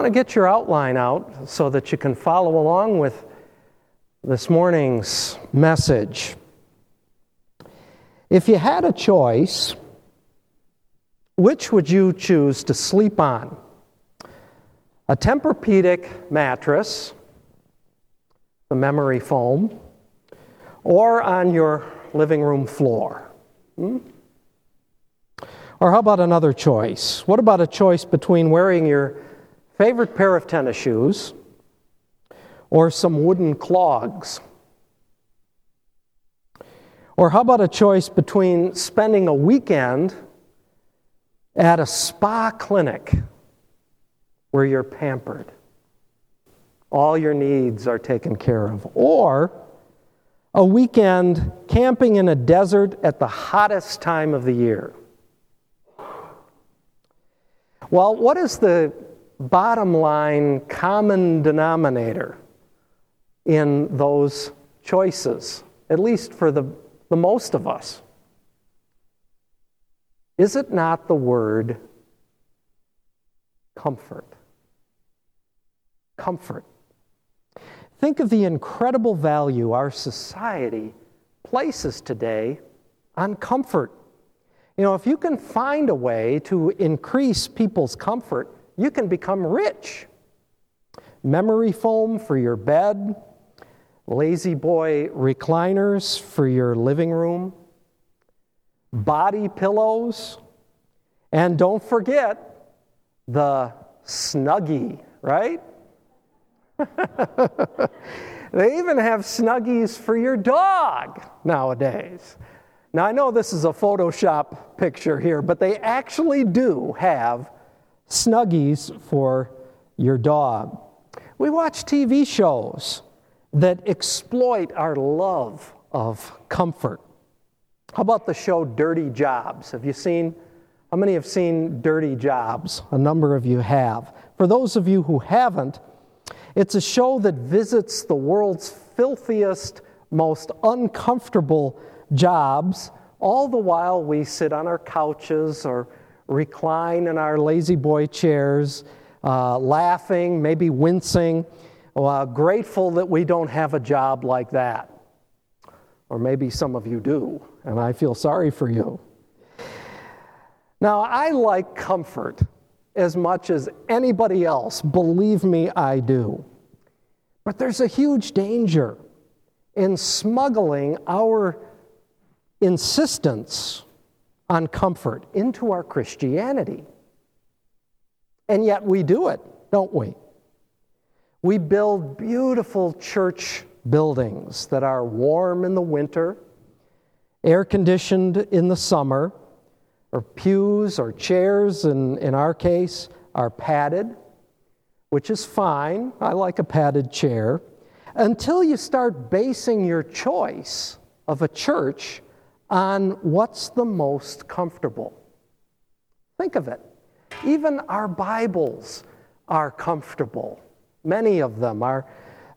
want to get your outline out so that you can follow along with this morning's message. If you had a choice, which would you choose to sleep on? A Tempur-Pedic mattress, the memory foam, or on your living room floor? Or how about another choice? What about a choice between wearing your favorite pair of tennis shoes or some wooden clogs? Or how about a choice between spending a weekend at a spa clinic where you're pampered, all your needs are taken care of, or a weekend camping in a desert at the hottest time of the year? Well, what is the bottom line common denominator in those choices, at least for the most of us? Is it not the word comfort? Comfort. Think of the incredible value our society places today on comfort. You know, if you can find a way to increase people's comfort, you can become rich. Memory foam for your bed, lazy boy recliners for your living room, body pillows, and don't forget the Snuggie, right? They even have Snuggies for your dog nowadays. Now, I know this is a Photoshop picture here, but they actually do have Snuggies for your dog. We watch TV shows that exploit our love of comfort. How about the show Dirty Jobs? How many have seen Dirty Jobs? A number of you have. For those of you who haven't, it's a show that visits the world's filthiest, most uncomfortable jobs, all the while we sit on our couches or recline in our lazy boy chairs, laughing, maybe wincing, grateful that we don't have a job like that. Or maybe some of you do, and I feel sorry for you. Now, I like comfort as much as anybody else. Believe me, I do. But there's a huge danger in smuggling our insistence on comfort into our Christianity. And yet we do it, don't we? We build beautiful church buildings that are warm in the winter, air-conditioned in the summer, or pews or chairs, in our case, are padded, which is fine. I like a padded chair, until you start basing your choice of a church on what's the most comfortable. Think of it. Even our Bibles are comfortable. Many of them are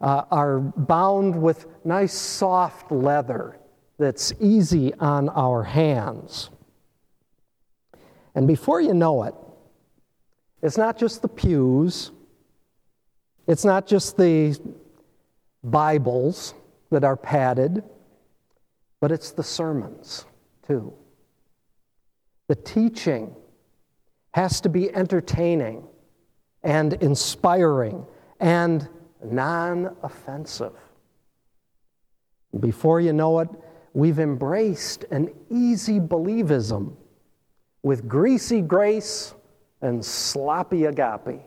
bound with nice soft leather that's easy on our hands. And before you know it, it's not just the pews, it's not just the Bibles that are padded, but it's the sermons too. The teaching has to be entertaining and inspiring and non-offensive. Before you know it, we've embraced an easy believism with greasy grace and sloppy agape.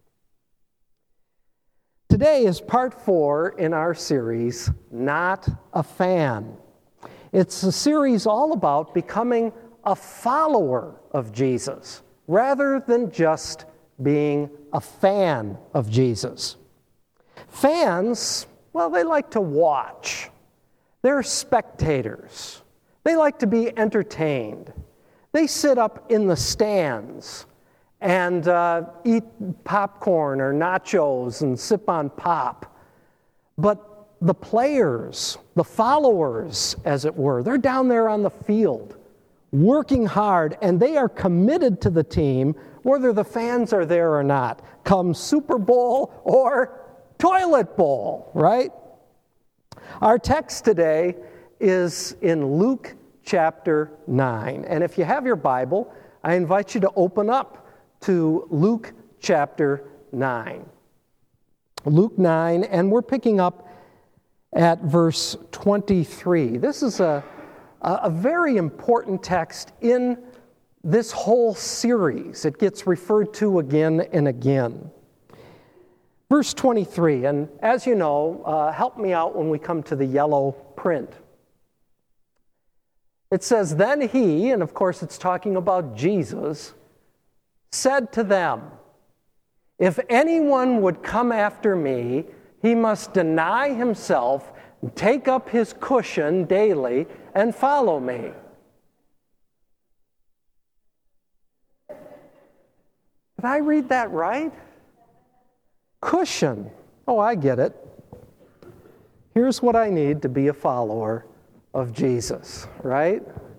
Today is part 4 in our series, Not a Fan. It's a series all about becoming a follower of Jesus, rather than just being a fan of Jesus. Fans, well, they like to watch. They're spectators. They like to be entertained. They sit up in the stands and eat popcorn or nachos and sip on pop. But the players, the followers, as it were, they're down there on the field working hard, and they are committed to the team, whether the fans are there or not, come Super Bowl or toilet bowl, right? Our text today is in Luke chapter 9. And if you have your Bible, I invite you to open up to Luke chapter 9. Luke 9, and we're picking up at verse 23. This is a very important text in this whole series. It gets referred to again and again. Verse 23, and as you know, help me out when we come to the yellow print. It says, "Then he," and of course it's talking about Jesus, "said to them, 'If anyone would come after me, he must deny himself, and take up his cushion daily, and follow me.'" Did I read that right? Cushion. Oh, I get it. Here's what I need to be a follower of Jesus, right?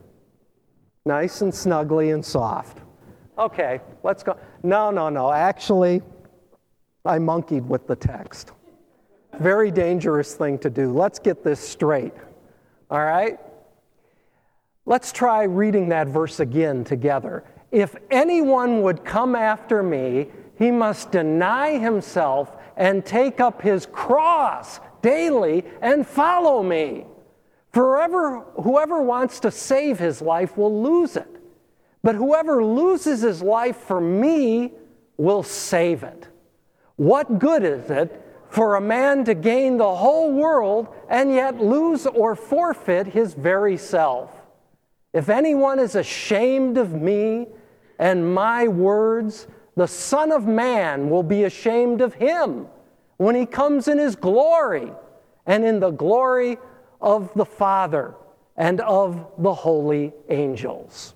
Nice and snuggly and soft. Okay, let's go. No. Actually, I monkeyed with the text. Very dangerous thing to do. Let's get this straight. All right? Let's try reading that verse again together. "If anyone would come after me, he must deny himself and take up his cross daily and follow me. For whoever wants to save his life will lose it. But whoever loses his life for me will save it. What good is it for a man to gain the whole world and yet lose or forfeit his very self? If anyone is ashamed of me and my words, the Son of Man will be ashamed of him when he comes in his glory and in the glory of the Father and of the holy angels."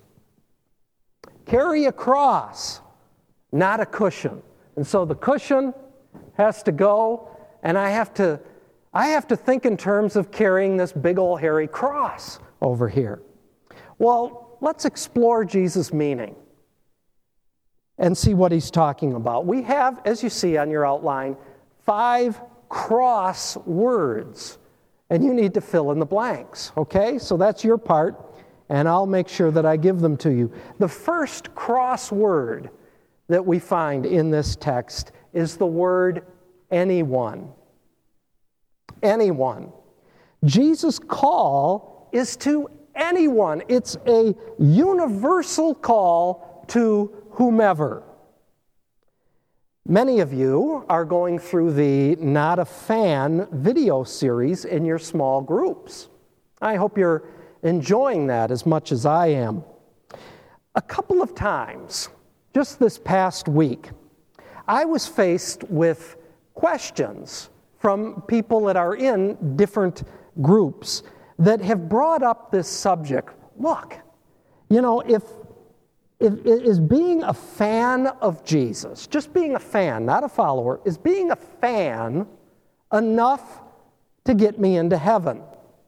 Carry a cross, not a cushion. And so the cushion has to go, and I have to think in terms of carrying this big old hairy cross over here. Well, let's explore Jesus' meaning and see what he's talking about. We have, as you see on your outline, 5 cross words, and you need to fill in the blanks, okay? So that's your part, and I'll make sure that I give them to you. The first cross word that we find in this text is the word anyone. Anyone. Jesus' call is to anyone. It's a universal call to whomever. Many of you are going through the Not a Fan video series in your small groups. I hope you're enjoying that as much as I am. A couple of times, just this past week, I was faced with questions from people that are in different groups that have brought up this subject. Look, you know, if is being a fan of Jesus, just being a fan, not a follower, is being a fan enough to get me into heaven?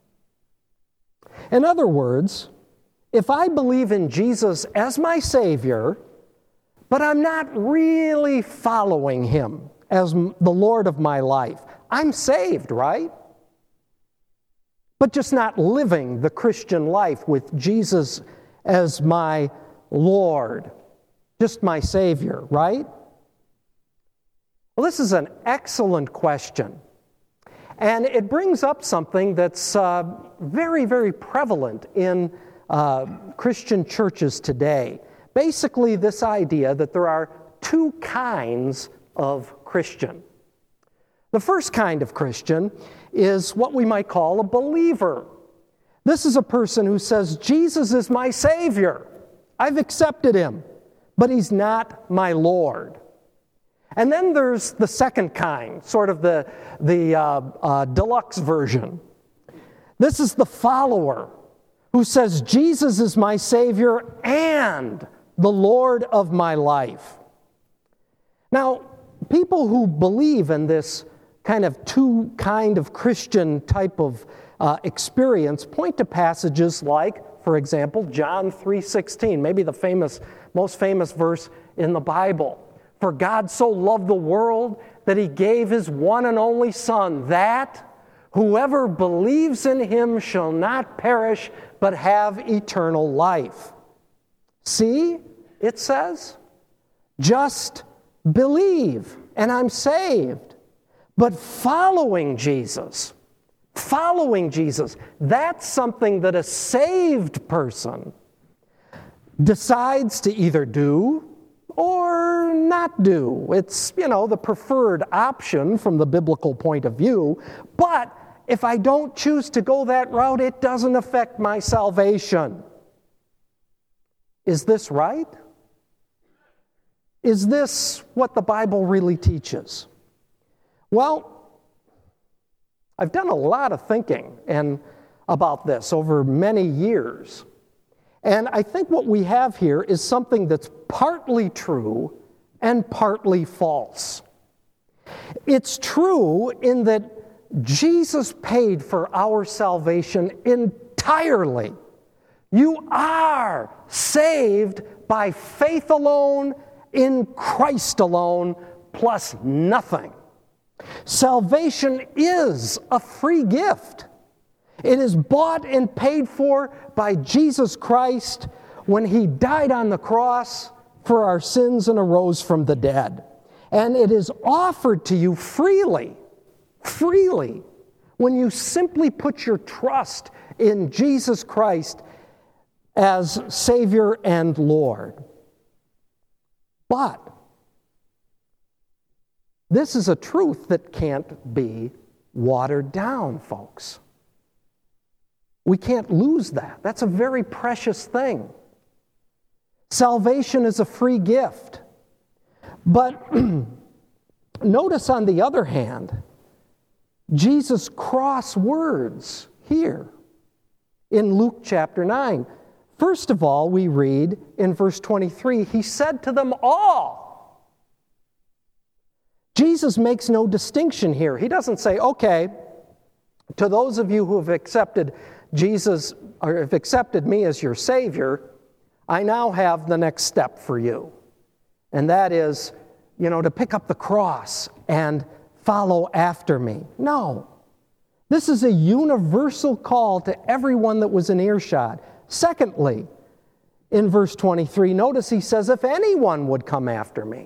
In other words, if I believe in Jesus as my Savior, but I'm not really following Him as the Lord of my life, I'm saved, right? But just not living the Christian life with Jesus as my Lord, just my Savior, right? Well, this is an excellent question. And it brings up something that's very, very prevalent in Christian churches today. Basically, this idea that there are 2 kinds of Christian. The first kind of Christian is what we might call a believer. This is a person who says, Jesus is my Savior. I've accepted Him, but He's not my Lord. And then there's the second kind, sort of the deluxe version. This is the follower who says, Jesus is my Savior and the Lord of my life. Now, people who believe in this kind of 2 kind of Christian type of experience point to passages like for example, John 3:16, maybe the most famous verse in the Bible. For God so loved the world that he gave his one and only Son, that whoever believes in him shall not perish, but have eternal life. See, it says, just believe and I'm saved. But following Jesus, that's something that a saved person decides to either do or not do. It's, the preferred option from the biblical point of view. But if I don't choose to go that route, it doesn't affect my salvation. Is this right? Is this what the Bible really teaches? Well, I've done a lot of thinking about this over many years. And I think what we have here is something that's partly true and partly false. It's true in that Jesus paid for our salvation entirely. You are saved by faith alone, in Christ alone, plus nothing. Salvation is a free gift. It is bought and paid for by Jesus Christ when he died on the cross for our sins and arose from the dead. And it is offered to you freely, when you simply put your trust in Jesus Christ as Savior and Lord. But this is a truth that can't be watered down, folks. We can't lose that. That's a very precious thing. Salvation is a free gift. But notice, on the other hand, Jesus' cross words here in Luke chapter 9. First of all, we read in verse 23, he said to them all. Jesus makes no distinction here. He doesn't say, okay, to those of you who have accepted Jesus, or have accepted me as your Savior, I now have the next step for you. And that is, to pick up the cross and follow after me. No. This is a universal call to everyone that was in earshot. Secondly, in verse 23, notice he says, if anyone would come after me.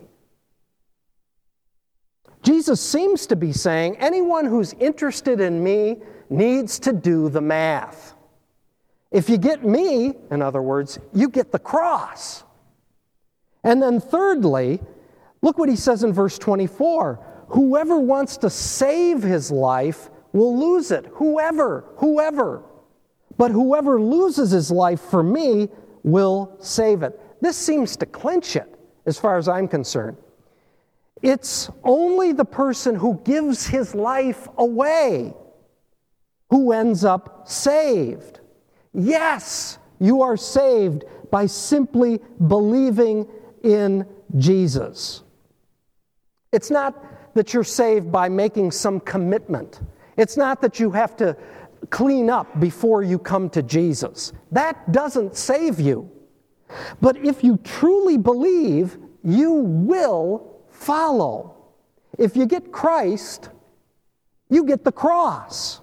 Jesus seems to be saying, anyone who's interested in me needs to do the math. If you get me, in other words, you get the cross. And then thirdly, look what he says in verse 24. Whoever wants to save his life will lose it. Whoever. But whoever loses his life for me will save it. This seems to clinch it, as far as I'm concerned. It's only the person who gives his life away who ends up saved. Yes, you are saved by simply believing in Jesus. It's not that you're saved by making some commitment. It's not that you have to clean up before you come to Jesus. That doesn't save you. But if you truly believe, you will follow. If you get Christ, you get the cross.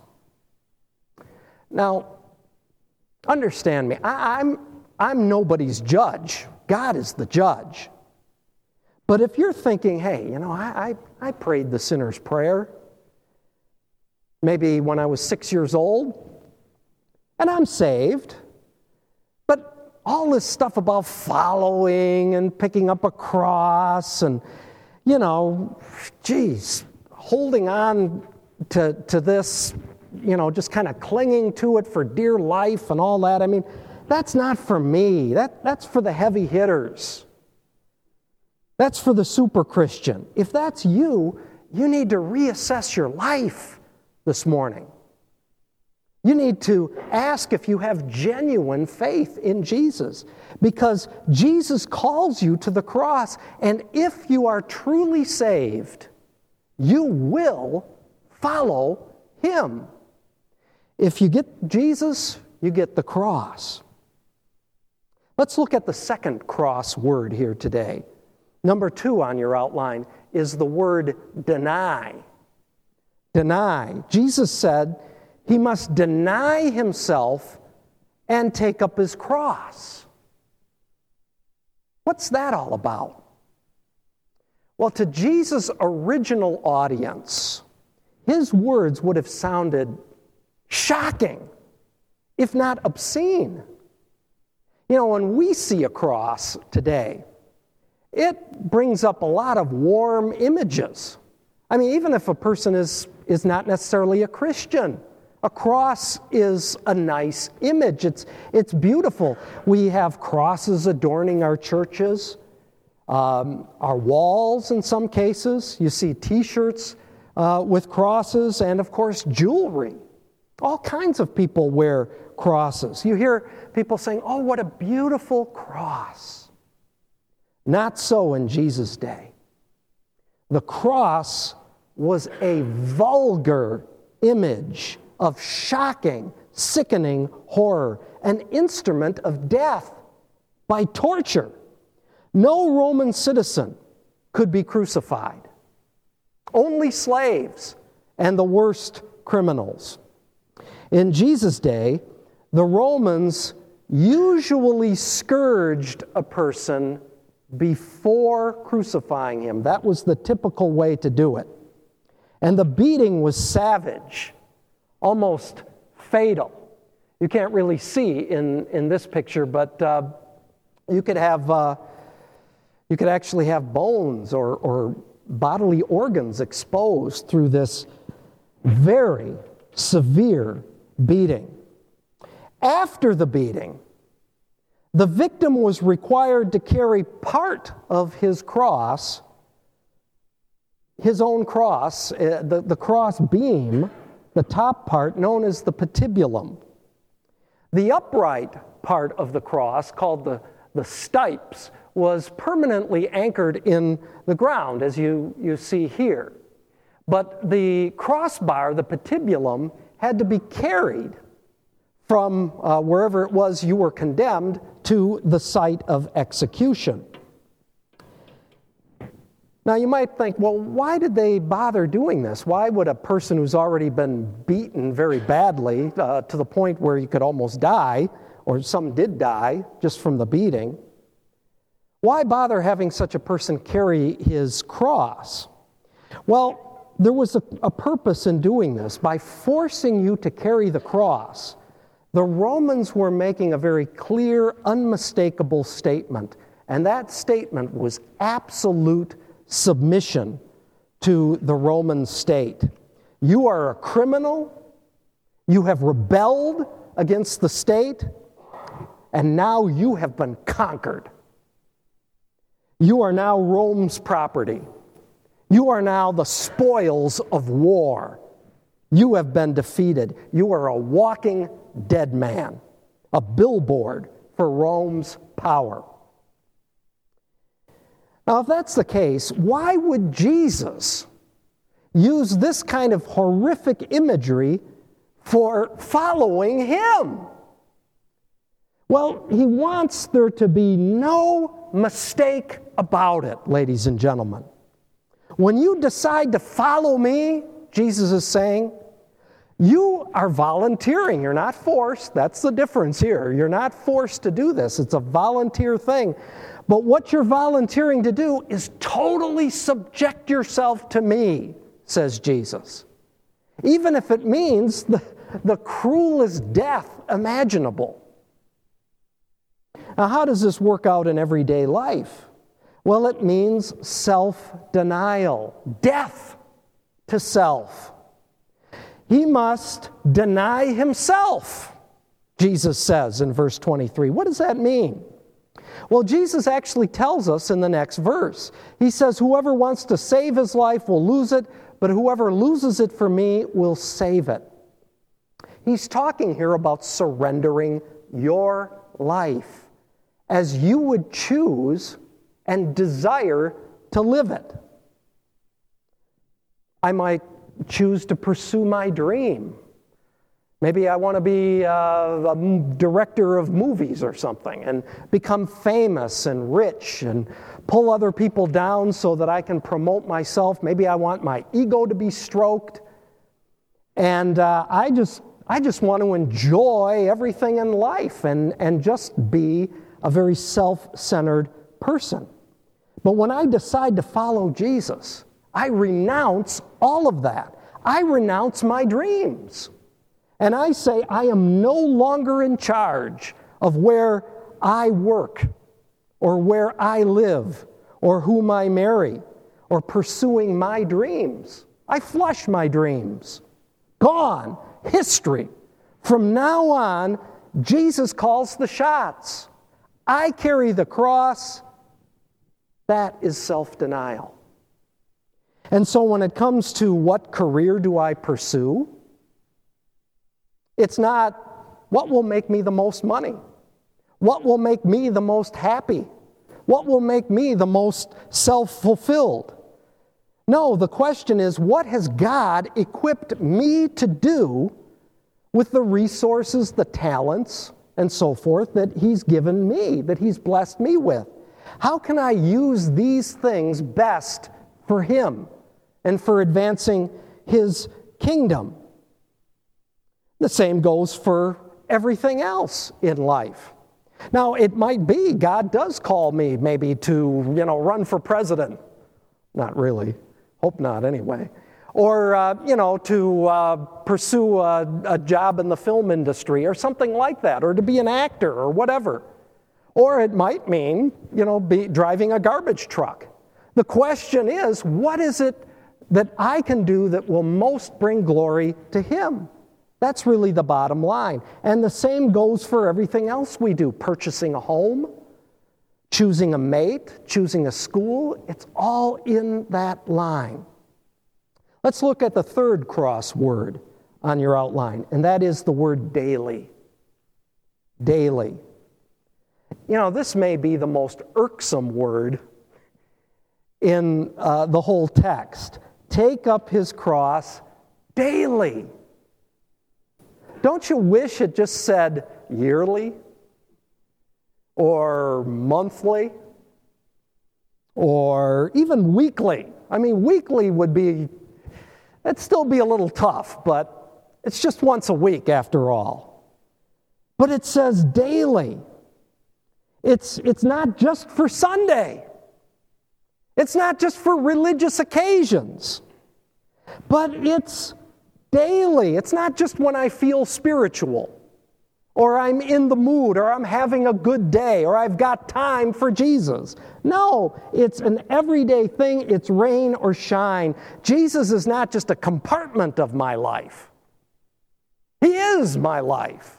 Now, understand me. I'm nobody's judge. God is the judge. But if you're thinking, hey, I prayed the sinner's prayer, maybe when I was 6 years old, and I'm saved, but all this stuff about following and picking up a cross and, holding on to this, just kind of clinging to it for dear life and all that. I mean, that's not for me. That's for the heavy hitters. That's for the super Christian. If that's you, you need to reassess your life this morning. You need to ask if you have genuine faith in Jesus, because Jesus calls you to the cross, and if you are truly saved, you will follow him. If you get Jesus, you get the cross. Let's look at the second cross word here today. Number 2 on your outline is the word deny. Deny. Jesus said he must deny himself and take up his cross. What's that all about? Well, to Jesus' original audience, his words would have sounded shocking, if not obscene. You know, when we see a cross today, it brings up a lot of warm images. I mean, even if a person is not necessarily a Christian, a cross is a nice image. It's beautiful. We have crosses adorning our churches, our walls in some cases. You see T-shirts with crosses and, of course, jewelry. All kinds of people wear crosses. You hear people saying, "Oh, what a beautiful cross." Not so in Jesus' day. The cross was a vulgar image of shocking, sickening horror, an instrument of death by torture. No Roman citizen could be crucified. Only slaves and the worst criminals. In Jesus' day, the Romans usually scourged a person before crucifying him. That was the typical way to do it. And the beating was savage, almost fatal. You can't really see in this picture, but you could actually have bones or bodily organs exposed through this very severe beating. After the beating, the victim was required to carry part of his cross, his own cross, the cross beam, the top part known as the patibulum. The upright part of the cross, called the stipes, was permanently anchored in the ground, as you see here. But the crossbar, the patibulum, had to be carried from wherever it was you were condemned to the site of execution. Now you might think, well, why did they bother doing this? Why would a person who's already been beaten very badly to the point where you could almost die, or some did die just from the beating, why bother having such a person carry his cross? Well, there was a purpose in doing this. By forcing you to carry the cross, the Romans were making a very clear, unmistakable statement, and that statement was absolute submission to the Roman state. You are a criminal, you have rebelled against the state, and now you have been conquered. You are now Rome's property. You are now the spoils of war. You have been defeated. You are a walking dead man, a billboard for Rome's power. Now, if that's the case, why would Jesus use this kind of horrific imagery for following him? Well, he wants there to be no mistake about it, ladies and gentlemen. When you decide to follow me, Jesus is saying, you are volunteering. You're not forced. That's the difference here. You're not forced to do this. It's a volunteer thing. But what you're volunteering to do is totally subject yourself to me, says Jesus. Even if it means the cruelest death imaginable. Now, how does this work out in everyday life? Well, it means self-denial, death to self. He must deny himself, Jesus says in verse 23. What does that mean? Well, Jesus actually tells us in the next verse. He says, whoever wants to save his life will lose it, but whoever loses it for me will save it. He's talking here about surrendering your life as you would choose and desire to live it. I might choose to pursue my dream. Maybe I want to be a director of movies or something and become famous and rich and pull other people down so that I can promote myself. Maybe I want my ego to be stroked. And I just want to enjoy everything in life and just be a very self-centered person. But when I decide to follow Jesus, I renounce all of that. I renounce my dreams. And I say, I am no longer in charge of where I work, or where I live, or whom I marry, or pursuing my dreams. I flush my dreams. Gone. History. From now on, Jesus calls the shots. I carry the cross. That is self-denial. And so when it comes to what career do I pursue, it's not what will make me the most money, what will make me the most happy, what will make me the most self-fulfilled. No, the question is, what has God equipped me to do with the resources, the talents, and so forth that He's given me, that He's blessed me with? How can I use these things best for Him and for advancing His kingdom? The same goes for everything else in life. Now, it might be God does call me maybe to, run for president. Not really. Hope not anyway. Or, to pursue a job in the film industry or something like that, or to be an actor or whatever. Or it might mean, be driving a garbage truck. The question is, what is it that I can do that will most bring glory to Him? That's really the bottom line. And the same goes for everything else we do. Purchasing a home, choosing a mate, choosing a school. It's all in that line. Let's look at the third cross word on your outline, and that is the word daily. Daily. This may be the most irksome word in the whole text. Take up His cross daily. Don't you wish it just said yearly or monthly or even weekly? I mean, weekly it'd still be a little tough, but it's just once a week after all. But it says daily. It's not just for Sunday. It's not just for religious occasions. But it's daily. It's not just when I feel spiritual, or I'm in the mood, or I'm having a good day, or I've got time for Jesus. No, it's an everyday thing. It's rain or shine. Jesus is not just a compartment of my life. He is my life.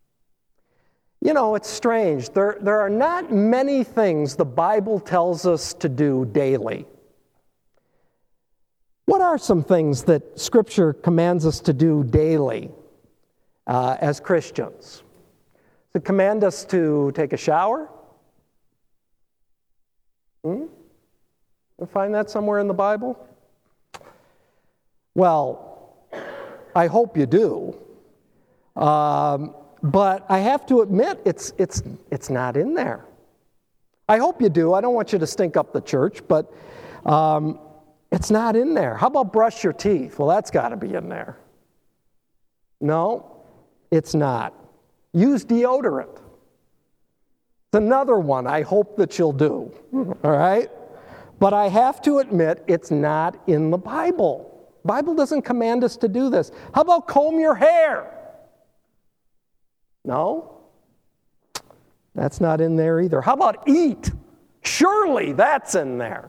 It's strange. There are not many things the Bible tells us to do daily. What are some things that Scripture commands us to do daily as Christians? Does it command us to take a shower? You'll find that somewhere in the Bible? Well, I hope you do. But I have to admit, it's not in there. I hope you do. I don't want you to stink up the church, but it's not in there. How about brush your teeth? Well, that's got to be in there. No, it's not. Use deodorant. It's another one I hope that you'll do. All right? But I have to admit, it's not in the Bible. The Bible doesn't command us to do this. How about comb your hair? No, that's not in there either. How about eat? Surely that's in there.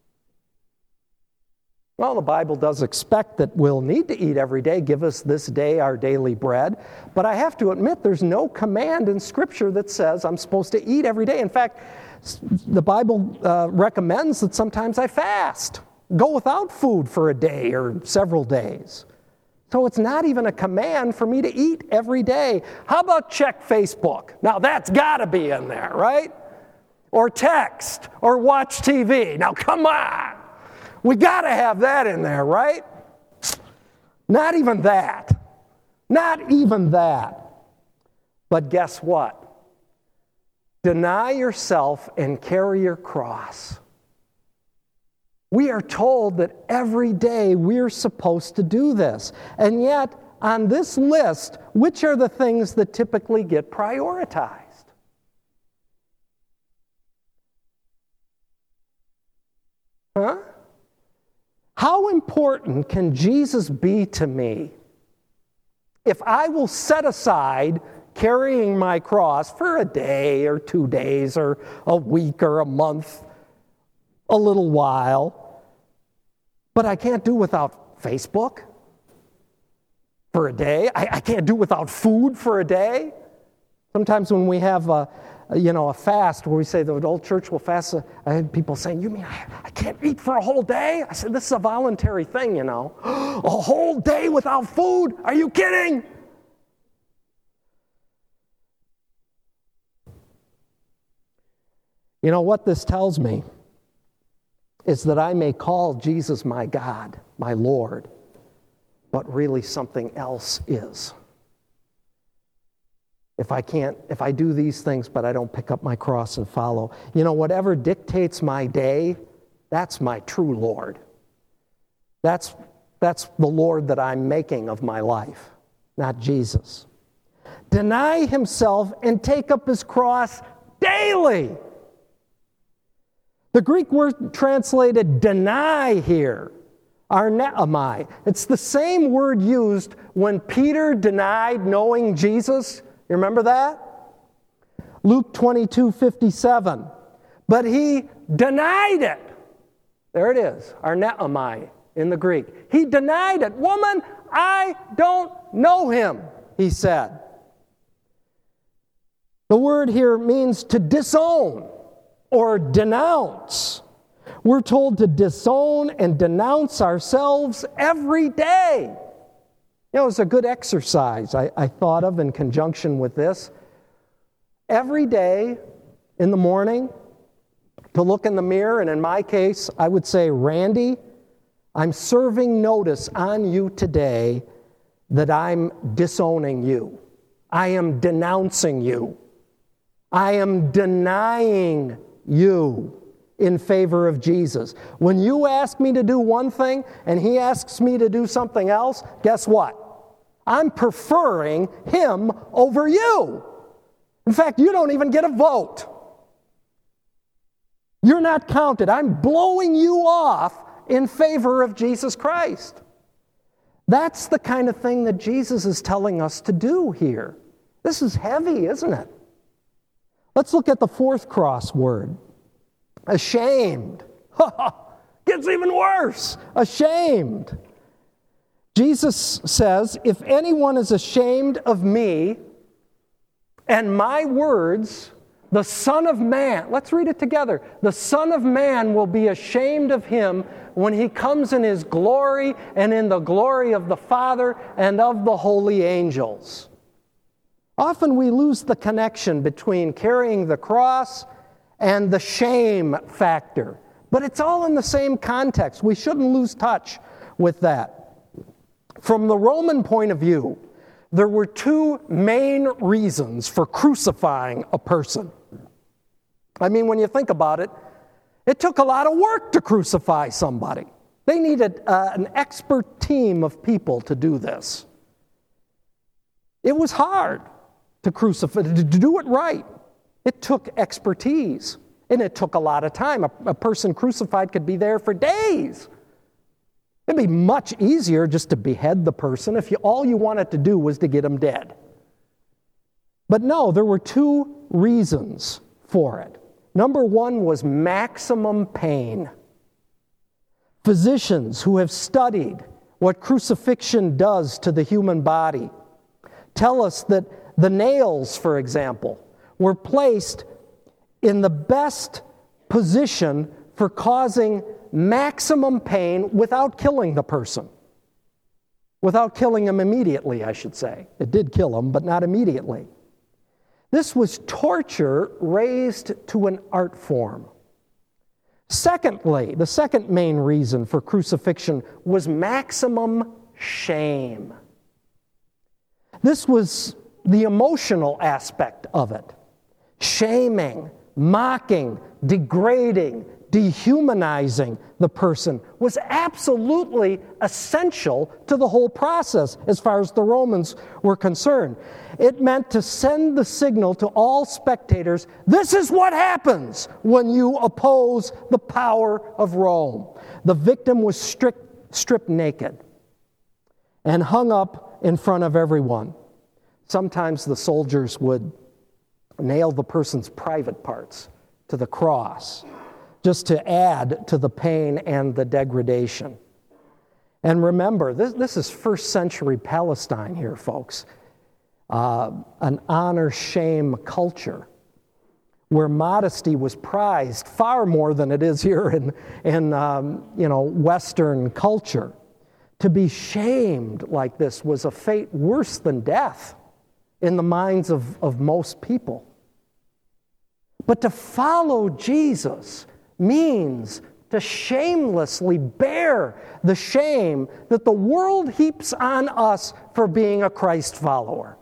Well, the Bible does expect that we'll need to eat every day. Give us this day our daily bread. But I have to admit, there's no command in Scripture that says I'm supposed to eat every day. In fact, the Bible recommends that sometimes I fast, go without food for a day or several days. So it's not even a command for me to eat every day. How about check Facebook? Now that's got to be in there, right? Or text, or watch TV. Now come on. We got to have that in there, right? Not even that. Not even that. But guess what? Deny yourself and carry your cross. We are told that every day we're supposed to do this. And yet, on this list, which are the things that typically get prioritized? Huh? How important can Jesus be to me if I will set aside carrying my cross for a day or 2 days or a week or a month, a little while, but I can't do without Facebook for a day? I can't do without food for a day? Sometimes when we have a fast where we say the old church will fast, I had people saying, you mean I can't eat for a whole day? I said, this is a voluntary thing, A whole day without food? Are you kidding? You know what this tells me is that I may call Jesus my God, my Lord, but really something else is. If I do these things, but I don't pick up my cross and follow, whatever dictates my day, that's my true Lord. That's the Lord that I'm making of my life, not Jesus. Deny himself and take up his cross daily. The Greek word translated deny here, arneomai. It's the same word used when Peter denied knowing Jesus. You remember that? Luke 22:57. But he denied it. There it is, arneomai in the Greek. He denied it. Woman, I don't know him, he said. The word here means to disown or denounce. We're told to disown and denounce ourselves every day. It's a good exercise I thought of in conjunction with this. Every day in the morning, to look in the mirror, and in my case, I would say, Randy, I'm serving notice on you today that I'm disowning you. I am denouncing you. I am denying you in favor of Jesus. When you ask me to do one thing and he asks me to do something else, guess what? I'm preferring him over you. In fact, you don't even get a vote. You're not counted. I'm blowing you off in favor of Jesus Christ. That's the kind of thing that Jesus is telling us to do here. This is heavy, isn't it? Let's look at the fourth cross word. Ashamed. Gets even worse. Ashamed. Jesus says, if anyone is ashamed of me and my words, the Son of Man, let's read it together. The Son of Man will be ashamed of him when he comes in his glory and in the glory of the Father and of the holy angels. Often we lose the connection between carrying the cross and the shame factor. But it's all in the same context. We shouldn't lose touch with that. From the Roman point of view, there were two main reasons for crucifying a person. I mean, when you think about it, it took a lot of work to crucify somebody. They needed an expert team of people to do this. It was hard to crucify, to do it right. It took expertise, and it took a lot of time. A person crucified could be there for days. It'd be much easier just to behead the person if all you wanted to do was to get them dead. But no, there were two reasons for it. Number one was maximum pain. Physicians who have studied what crucifixion does to the human body tell us that the nails, for example, were placed in the best position for causing maximum pain without killing the person. Without killing him immediately, I should say. It did kill him, but not immediately. This was torture raised to an art form. Secondly, the second main reason for crucifixion was maximum shame. This was the emotional aspect of it. Shaming, mocking, degrading, dehumanizing the person was absolutely essential to the whole process as far as the Romans were concerned. It meant to send the signal to all spectators, this is what happens when you oppose the power of Rome. The victim was stripped naked and hung up in front of everyone. Sometimes the soldiers would nail the person's private parts to the cross, just to add to the pain and the degradation. And remember, this is first century Palestine here, folks. An honor-shame culture where modesty was prized far more than it is here in Western culture. To be shamed like this was a fate worse than death in the minds of most people. But to follow Jesus means to shamelessly bear the shame that the world heaps on us for being a Christ follower.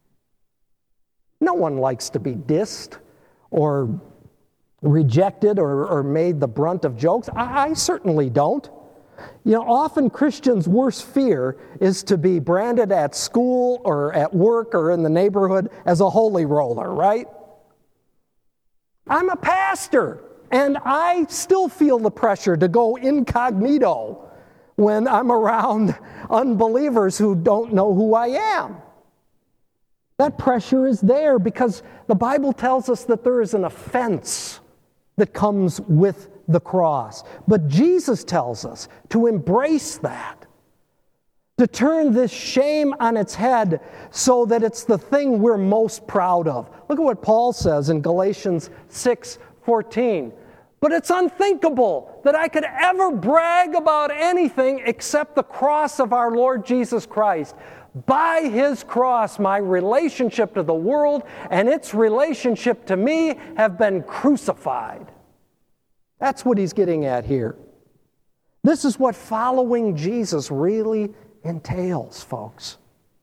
No one likes to be dissed or rejected or made the brunt of jokes. I certainly don't. Often Christians' worst fear is to be branded at school or at work or in the neighborhood as a holy roller, right? I'm a pastor, and I still feel the pressure to go incognito when I'm around unbelievers who don't know who I am. That pressure is there because the Bible tells us that there is an offense that comes with the cross. But Jesus tells us to embrace that, to turn this shame on its head so that it's the thing we're most proud of. Look at what Paul says in Galatians 6:14. But it's unthinkable that I could ever brag about anything except the cross of our Lord Jesus Christ. By his cross, my relationship to the world and its relationship to me have been crucified. That's what he's getting at here. This is what following Jesus really entails, folks.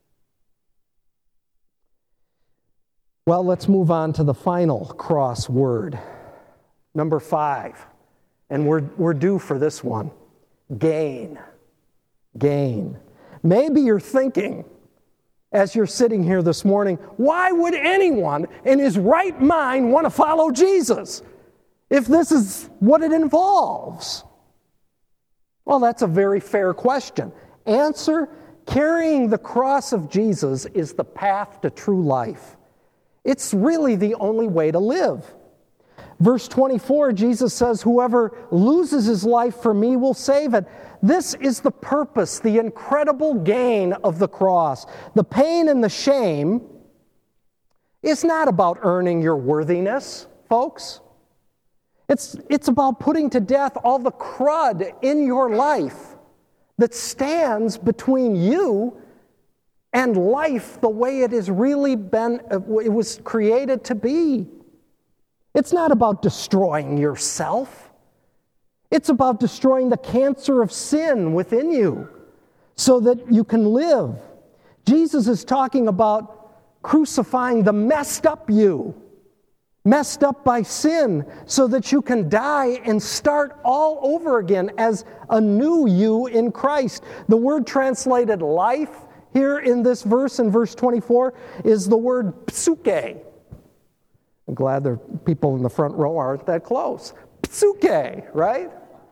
Well, let's move on to the final cross word. Number 5. And we're due for this one. Gain. Gain. Maybe you're thinking, as you're sitting here this morning, why would anyone in his right mind want to follow Jesus if this is what it involves? Well, that's a very fair question. Answer, carrying the cross of Jesus is the path to true life. It's really the only way to live. Verse 24, Jesus says, whoever loses his life for me will save it. This is the purpose, the incredible gain of the cross. The pain and the shame is not about earning your worthiness, folks. It's about putting to death all the crud in your life that stands between you and life the way it has really been, it was created to be. It's not about destroying yourself. It's about destroying the cancer of sin within you so that you can live. Jesus is talking about crucifying the messed up you, messed up by sin, so that you can die and start all over again as a new you in Christ. The word translated life here in this verse, in verse 24, is the word psuche. I'm glad the people in the front row aren't that close. Psuche, right?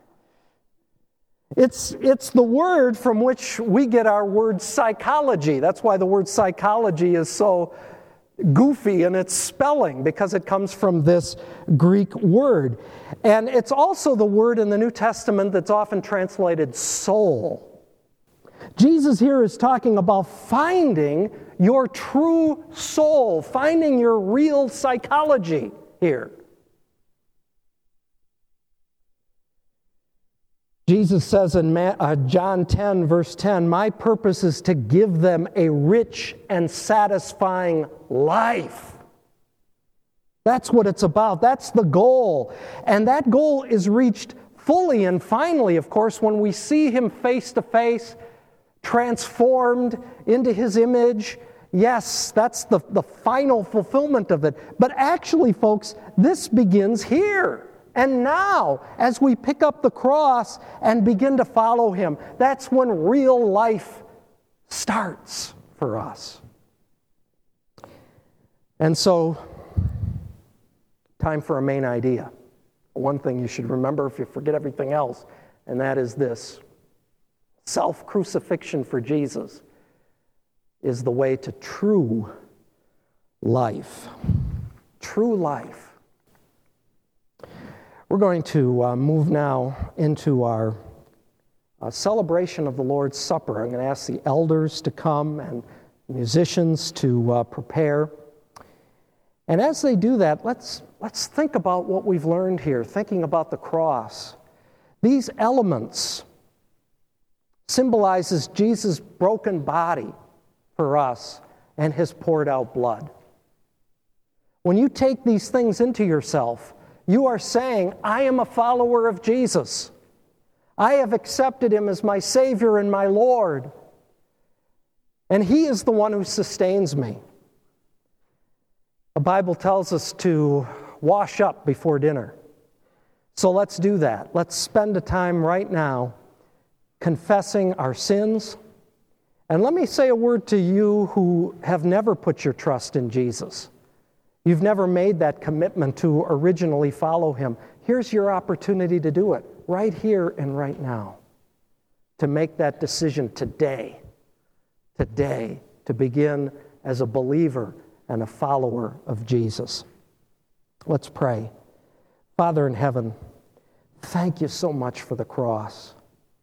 It's the word from which we get our word psychology. That's why the word psychology is so goofy in its spelling, because it comes from this Greek word. And it's also the word in the New Testament that's often translated soul. Jesus here is talking about finding your true soul, finding your real psychology here. Jesus says in John 10, verse 10, my purpose is to give them a rich and satisfying life. That's what it's about. That's the goal. And that goal is reached fully and finally, of course, when we see him face to face, transformed into his image, Yes, that's the final fulfillment of it. But actually, folks, this begins here and now as we pick up the cross and begin to follow him. That's when real life starts for us. And so, time for a main idea. One thing you should remember if you forget everything else, and that is this: self-crucifixion for Jesus is the way to true life. True life. We're going to move now into our celebration of the Lord's Supper. I'm going to ask the elders to come and musicians to prepare. And as they do that, let's think about what we've learned here, thinking about the cross. These elements symbolizes Jesus' broken body for us and his poured out blood. When you take these things into yourself, you are saying, I am a follower of Jesus. I have accepted him as my Savior and my Lord. And he is the one who sustains me. The Bible tells us to wash up before dinner. So let's do that. Let's spend a time right now confessing our sins. And let me say a word to you who have never put your trust in Jesus. You've never made that commitment to originally follow him. Here's your opportunity to do it right here and right now. To make that decision today. Today, to begin as a believer and a follower of Jesus. Let's pray. Father in heaven, thank you so much for the cross.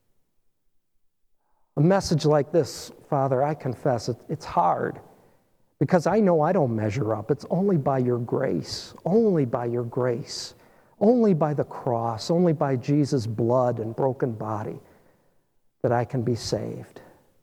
A message like this, Father, I confess it's hard because I know I don't measure up. It's only by your grace, only by your grace, only by the cross, only by Jesus' blood and broken body that I can be saved.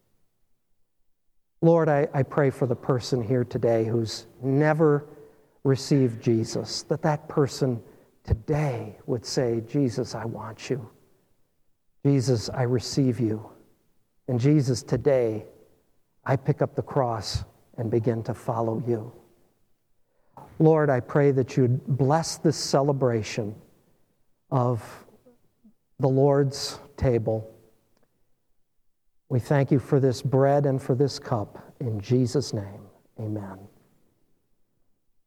Lord, I pray for the person here today who's never received Jesus, that person today would say, Jesus, I want you. Jesus, I receive you. And Jesus, today, I pick up the cross and begin to follow you. Lord, I pray that you'd bless this celebration of the Lord's table. We thank you for this bread and for this cup. In Jesus' name, amen.